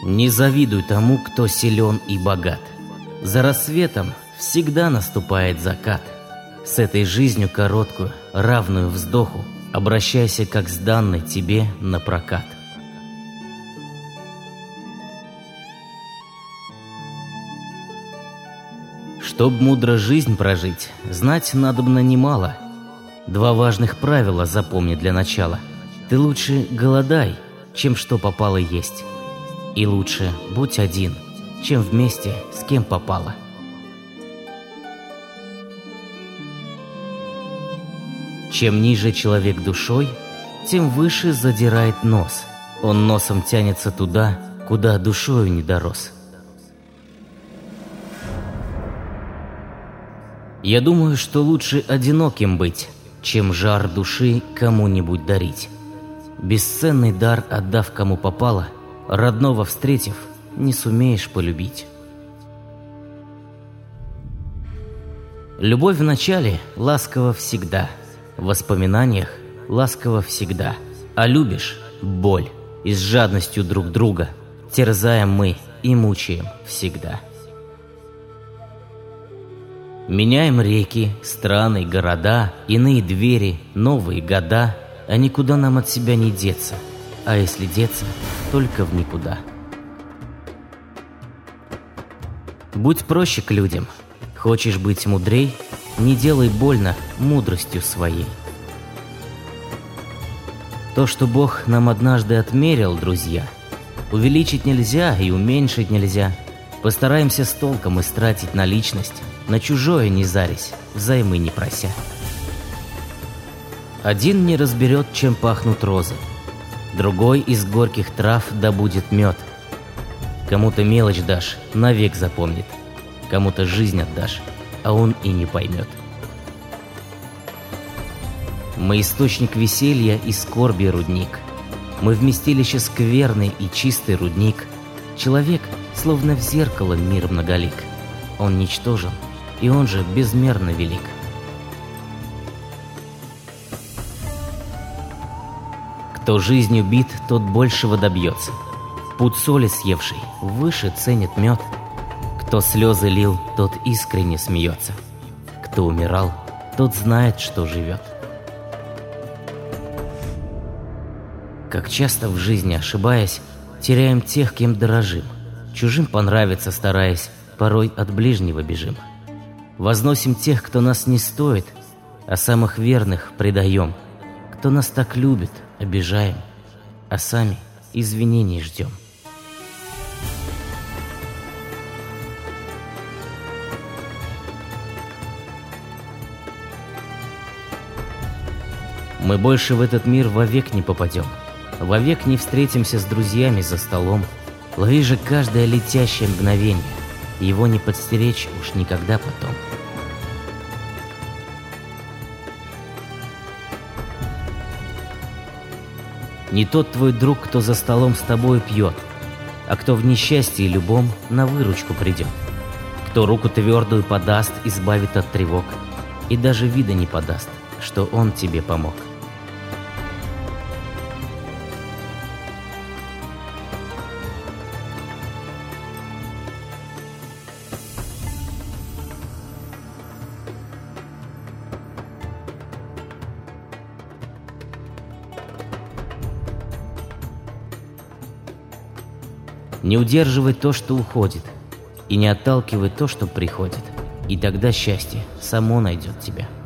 Не завидуй тому, кто силен и богат. За рассветом всегда наступает закат. С этой жизнью короткую, равную вздоху, обращайся как с данной тебе на прокат. Чтоб мудро жизнь прожить, знать надобно немало. Два важных правила запомни для начала. Ты лучше голодай, чем что попало есть. И лучше будь один, чем вместе с кем попало. Чем ниже человек душой, тем выше задирает нос. Он носом тянется туда, куда душою не дорос. Я думаю, что лучше одиноким быть, чем жар души кому-нибудь дарить. Бесценный дар, отдав кому попало, родного встретив, не сумеешь полюбить. Любовь в начале ласкова всегда, в воспоминаниях ласково всегда. А любишь – боль, и с жадностью друг друга терзаем мы и мучаем всегда. Меняем реки, страны, города, иные двери, новые года, а никуда нам от себя не деться, а если деться, только в никуда. Будь проще к людям, хочешь быть мудрей, не делай больно мудростью своей. То, что Бог нам однажды отмерил, друзья, увеличить нельзя и уменьшить нельзя. Постараемся с толком истратить наличность, на чужое не зарись, взаймы не прося. Один не разберет, чем пахнут розы, другой из горьких трав добудет мед. Кому-то мелочь дашь, навек запомнит, кому-то жизнь отдашь, а он и не поймет. Мы источник веселья и скорби рудник, мы вместилище скверный и чистый рудник. Человек словно в зеркало мир многолик, он ничтожен, и он же безмерно велик. Кто жизнью бит, тот большего добьется. Пуд соли съевший выше ценит мед. Кто слезы лил, тот искренне смеется. Кто умирал, тот знает, что живет. Как часто в жизни, ошибаясь, теряем тех, кем дорожим. Чужим понравиться стараясь, порой от ближнего бежим. Возносим тех, кто нас не стоит, а самых верных предаем. Кто нас так любит, обижаем, а сами извинений ждем. Мы больше в этот мир вовек не попадем, вовек не встретимся с друзьями за столом. Лови же каждое летящее мгновение, его не подстеречь уж никогда потом. Не тот твой друг, кто за столом с тобой пьет, а кто в несчастье любом на выручку придет. Кто руку твердую подаст, избавит от тревог, и даже вида не подаст, что он тебе помог. Не удерживай то, что уходит, и не отталкивай то, что приходит, и тогда счастье само найдет тебя.